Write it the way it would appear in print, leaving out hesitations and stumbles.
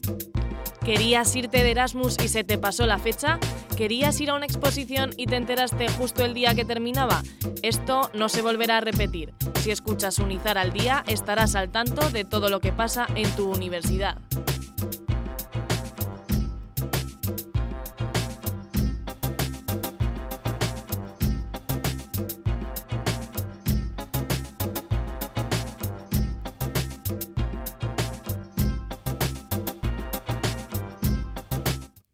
¿Querías irte de Erasmus y se te pasó la fecha? ¿Querías ir a una exposición y te enteraste justo el día que terminaba? Esto no se volverá a repetir. Si escuchas Unizar al Día, estarás al tanto de todo lo que pasa en tu universidad.